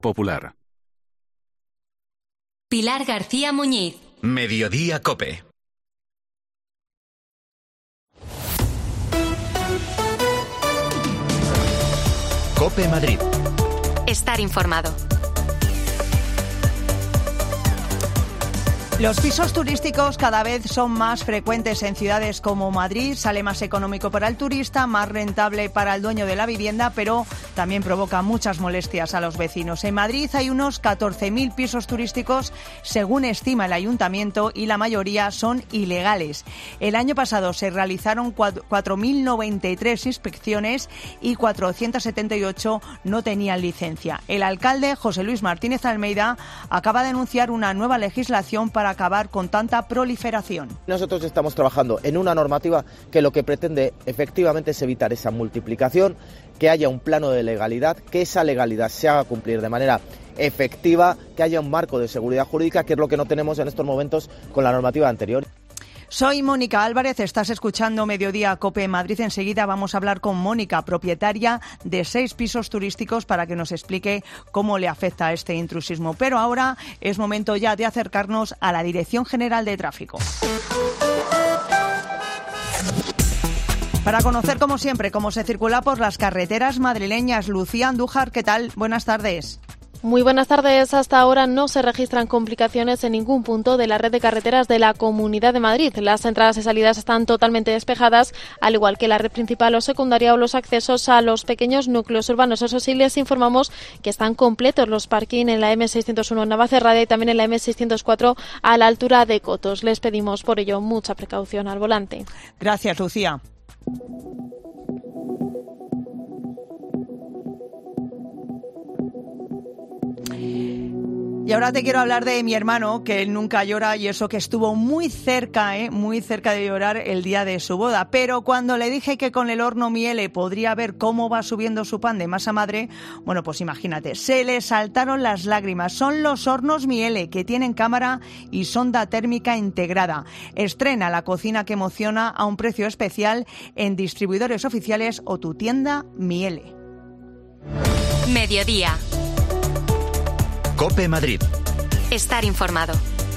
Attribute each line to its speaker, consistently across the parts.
Speaker 1: Popular.
Speaker 2: Pilar García Muñiz.
Speaker 3: Mediodía COPE. COPE Madrid.
Speaker 2: Estar informado.
Speaker 4: Los pisos turísticos cada vez son más frecuentes en ciudades como Madrid. Sale más económico para el turista, más rentable para el dueño de la vivienda, pero también provoca muchas molestias a los vecinos. En Madrid hay unos 14.000 pisos turísticos, según estima el ayuntamiento, y la mayoría son ilegales. El año pasado se realizaron 4.093 inspecciones y 478 no tenían licencia. El alcalde, José Luis Martínez Almeida, acaba de anunciar una nueva legislación para acabar con tanta proliferación.
Speaker 5: Nosotros estamos trabajando en una normativa que lo que pretende efectivamente es evitar esa multiplicación, que haya un plano de legalidad, que esa legalidad se haga cumplir de manera efectiva, que haya un marco de seguridad jurídica, que es lo que no tenemos en estos momentos con la normativa anterior.
Speaker 4: Soy Mónica Álvarez, estás escuchando Mediodía COPE Madrid. Enseguida vamos a hablar con Mónica, propietaria de 6 pisos turísticos, para que nos explique cómo le afecta este intrusismo. Pero ahora es momento ya de acercarnos a la Dirección General de Tráfico. Para conocer, como siempre, cómo se circula por las carreteras madrileñas. Lucía Andújar, ¿qué tal? Buenas tardes.
Speaker 6: Muy buenas tardes. Hasta ahora no se registran complicaciones en ningún punto de la red de carreteras de la Comunidad de Madrid. Las entradas y salidas están totalmente despejadas, al igual que la red principal o secundaria o los accesos a los pequeños núcleos urbanos. Eso sí, les informamos que están completos los parking en la M601 en Navacerrada y también en la M604 a la altura de Cotos. Les pedimos por ello mucha precaución al volante.
Speaker 4: Gracias, Lucía. Y ahora te quiero hablar de mi hermano, que él nunca llora, y eso que estuvo muy cerca de llorar el día de su boda. Pero cuando le dije que con el horno Miele podría ver cómo va subiendo su pan de masa madre, bueno, pues imagínate, se le saltaron las lágrimas. Son los hornos Miele, que tienen cámara y sonda térmica integrada. Estrena la cocina que emociona a un precio especial en distribuidores oficiales o tu tienda Miele.
Speaker 2: Mediodía.
Speaker 3: COPE Madrid.
Speaker 2: Estar informado.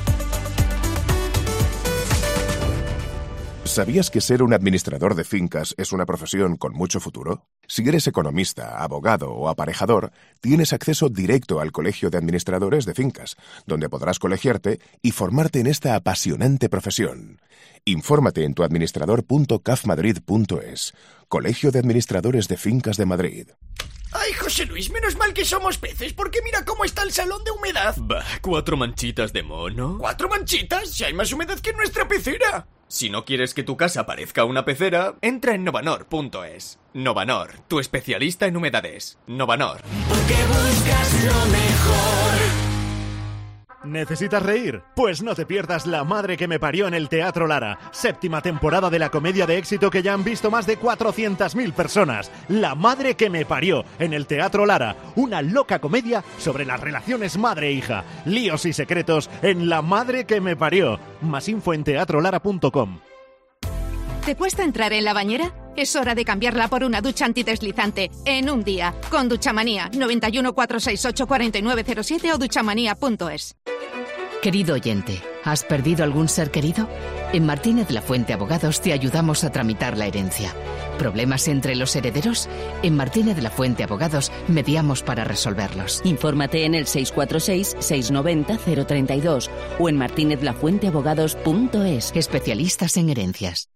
Speaker 7: ¿Sabías que ser un administrador de fincas es una profesión con mucho futuro? Si eres economista, abogado o aparejador, tienes acceso directo al Colegio de Administradores de Fincas, donde podrás colegiarte y formarte en esta apasionante profesión. Infórmate en tuadministrador.cafmadrid.es. Colegio de Administradores de Fincas de Madrid.
Speaker 8: ¡Ay, José Luis! Menos mal que somos peces, porque mira cómo está el salón de humedad.
Speaker 9: Bah, 4 manchitas de mono.
Speaker 8: ¿4 manchitas? Si hay más humedad que en nuestra pecera.
Speaker 9: Si no quieres que tu casa parezca una pecera, entra en Novanor.es. Novanor, tu especialista en humedades. Novanor.
Speaker 8: Porque buscas lo mejor.
Speaker 10: ¿Necesitas reír? Pues no te pierdas La Madre que me parió en el Teatro Lara. 7ª temporada de la comedia de éxito que ya han visto más de 400.000 personas. La Madre que me parió en el Teatro Lara. Una loca comedia sobre las relaciones madre-hija. Líos y secretos en La Madre que me parió. Más info en teatrolara.com.
Speaker 11: ¿Te cuesta entrar en la bañera? Es hora de cambiarla por una ducha antideslizante en un día. Con Duchamanía. 91 468 4907 o duchamanía.es.
Speaker 12: Querido oyente, ¿has perdido algún ser querido? En Martínez Lafuente Abogados te ayudamos a tramitar la herencia. ¿Problemas entre los herederos? En Martínez Lafuente Abogados mediamos para resolverlos.
Speaker 13: Infórmate en el 646-690-032 o en martinezlafuenteabogados.es.
Speaker 12: Especialistas en herencias.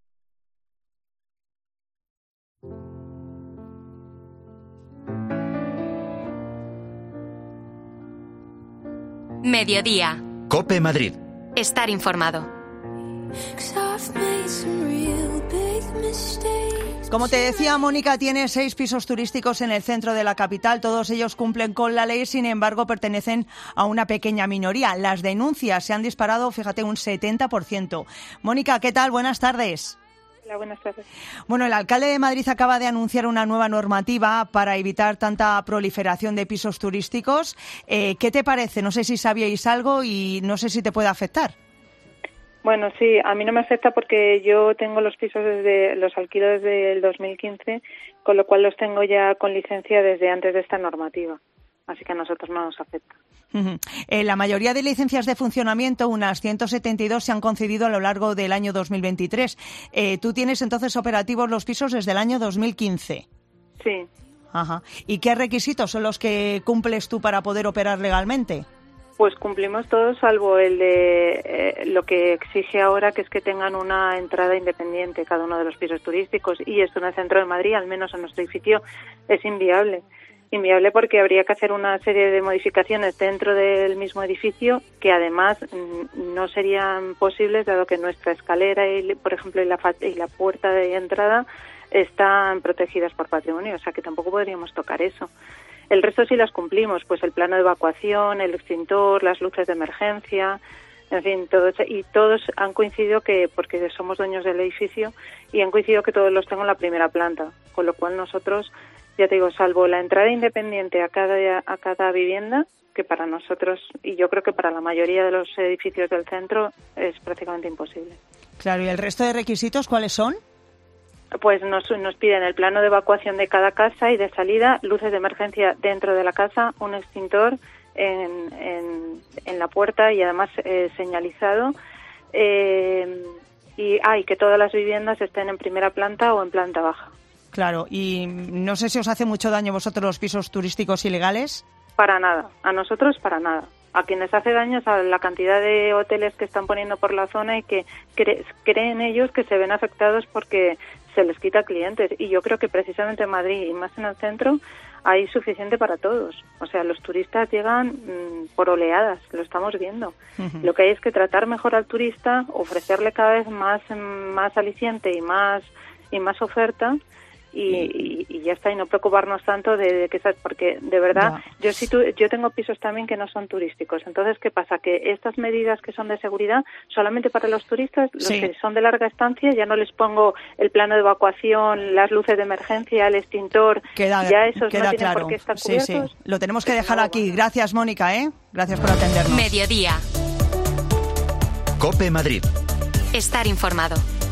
Speaker 2: Mediodía.
Speaker 3: COPE Madrid.
Speaker 2: Estar informado.
Speaker 4: Como te decía, Mónica tiene 6 pisos turísticos en el centro de la capital. Todos ellos cumplen con la ley, sin embargo, pertenecen a una pequeña minoría. Las denuncias se han disparado, fíjate, un 70%. Mónica, ¿qué tal? Buenas tardes.
Speaker 14: Hola, buenas tardes.
Speaker 4: Bueno, el alcalde de Madrid acaba de anunciar una nueva normativa para evitar tanta proliferación de pisos turísticos. ¿Qué te parece? No sé si sabíais algo y no sé si te puede afectar.
Speaker 14: Bueno, sí, a mí no me afecta porque yo tengo los pisos los alquilo desde el 2015, con lo cual los tengo ya con licencia desde antes de esta normativa. así que a nosotros no nos afecta.
Speaker 4: La mayoría de licencias de funcionamiento, unas 172, se han concedido a lo largo del año 2023. Tú tienes entonces operativos los pisos desde el año 2015.
Speaker 14: Sí.
Speaker 4: Ajá. ¿Y qué requisitos son los que cumples tú para poder operar legalmente?
Speaker 14: Pues cumplimos todos, salvo el de lo que exige ahora, que es que tengan una entrada independiente cada uno de los pisos turísticos. Y esto en el centro de Madrid, al menos en nuestro edificio, es inviable. Inviable porque habría que hacer una serie de modificaciones dentro del mismo edificio que además no serían posibles, dado que nuestra escalera, por ejemplo, y la puerta de entrada están protegidas por patrimonio, o sea que tampoco podríamos tocar eso. El resto sí las cumplimos, pues el plano de evacuación, el extintor, las luces de emergencia, en fin, todos han coincidido porque somos dueños del edificio, y han coincidido que todos los tengo en la primera planta, con lo cual nosotros, ya te digo, salvo la entrada independiente a cada vivienda, que para nosotros, y yo creo que para la mayoría de los edificios del centro, es prácticamente imposible.
Speaker 4: Claro, ¿y el resto de requisitos cuáles son?
Speaker 14: Pues nos piden el plano de evacuación de cada casa y de salida, luces de emergencia dentro de la casa, un extintor en la puerta y además señalizado, y que todas las viviendas estén en primera planta o en planta baja.
Speaker 4: Claro, y no sé si os hace mucho daño vosotros los pisos turísticos ilegales.
Speaker 14: Para nada, a nosotros para nada. A quienes hace daño es a la cantidad de hoteles que están poniendo por la zona y que creen ellos que se ven afectados porque se les quita clientes. Y yo creo que precisamente en Madrid y más en el centro hay suficiente para todos. O sea, los turistas llegan por oleadas, lo estamos viendo. Uh-huh. Lo que hay es que tratar mejor al turista, ofrecerle cada vez más aliciente y más oferta. Y ya está, y no preocuparnos tanto de que porque de verdad yo tengo pisos también que no son turísticos. Entonces, ¿qué pasa? Que estas medidas que son de seguridad solamente para los turistas, los que son de larga estancia, ya no les pongo el plano de evacuación, las luces de emergencia, el extintor, ya esos no tienen
Speaker 4: claro.
Speaker 14: por qué estar cubiertos.
Speaker 4: Sí. Lo tenemos que dejar aquí. Gracias, Mónica, gracias por atendernos.
Speaker 2: Mediodía.
Speaker 3: COPE Madrid.
Speaker 2: Estar informado.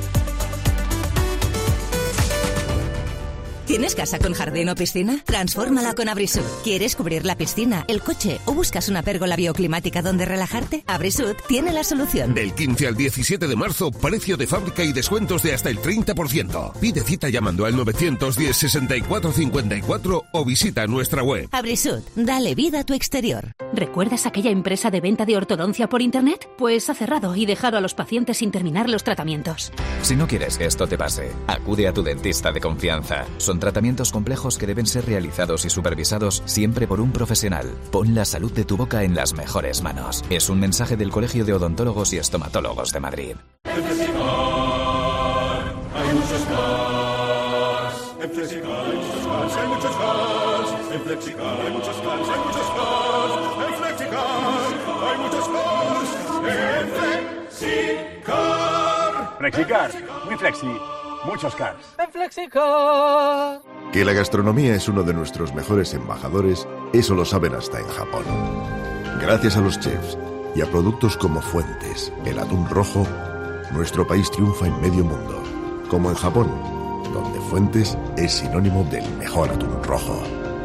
Speaker 1: ¿Tienes casa con jardín o piscina? Transfórmala con Abrisud. ¿Quieres cubrir la piscina, el coche o buscas una pérgola bioclimática donde relajarte? Abrisud tiene la solución.
Speaker 15: Del 15 al 17 de marzo, precio de fábrica y descuentos de hasta el 30%. Pide cita llamando al 910 64 54 o visita nuestra web.
Speaker 1: Abrisud, dale vida a tu exterior.
Speaker 16: ¿Recuerdas aquella empresa de venta de ortodoncia por internet? Pues ha cerrado y dejado a los pacientes sin terminar los tratamientos.
Speaker 17: Si no quieres que esto te pase, acude a tu dentista de confianza. Son tratamientos complejos que deben ser realizados y supervisados siempre por un profesional. Pon la salud de tu boca en las mejores manos. Es un mensaje del Colegio de Odontólogos y Estomatólogos de Madrid.
Speaker 18: En Flexicar hay muchos cars. En Flexicar hay muchos cars, hay muchos cars. En Flexicar hay muchos cars, hay muchos cars. En Flexicar hay muchos cars. En Flexicar.
Speaker 19: Flexicar, muy flexi. Muchos cars.
Speaker 20: En Flexicar.
Speaker 7: Que la gastronomía es uno de nuestros mejores embajadores, eso lo saben hasta en Japón. Gracias a los chefs y a productos como Fuentes, el atún rojo, nuestro país triunfa en medio mundo. Como en Japón, donde Fuentes es sinónimo del mejor atún rojo.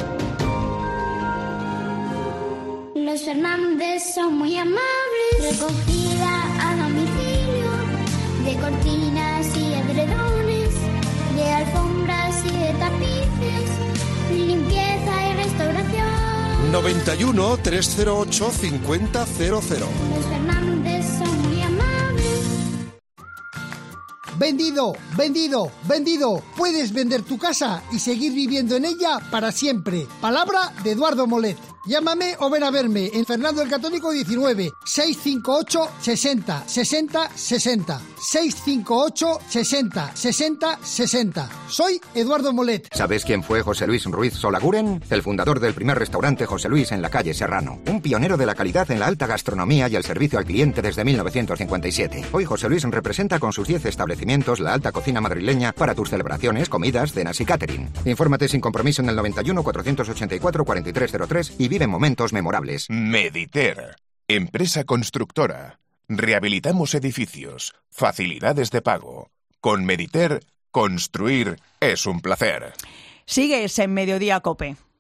Speaker 21: Los Fernández son muy amables. Recogida a domicilio de cortinas y edredones, de alfombras y de tapices, limpieza y restauración.
Speaker 15: 91 308 5000.
Speaker 21: Los Fernández son muy amables.
Speaker 22: Vendido, vendido, vendido. Puedes vender tu casa y seguir viviendo en ella para siempre. Palabra de Eduardo Molet. Llámame o ven a verme en Fernando el Católico 19, 658 60 60 60. 658 60 60 60. Soy Eduardo Molet.
Speaker 23: ¿Sabes quién fue José Luis Ruiz Solaguren? El fundador del primer restaurante José Luis en la calle Serrano. Un pionero de la calidad en la alta gastronomía y el servicio al cliente desde 1957. Hoy José Luis representa con sus 10 establecimientos la alta cocina madrileña para tus celebraciones, comidas, cenas y catering. Infórmate sin compromiso en el 91 484 4303 y vive momentos memorables.
Speaker 7: Mediter, empresa constructora. Rehabilitamos edificios, facilidades de pago. Con Mediter, construir es un placer.
Speaker 4: Sigues en Mediodía COPE.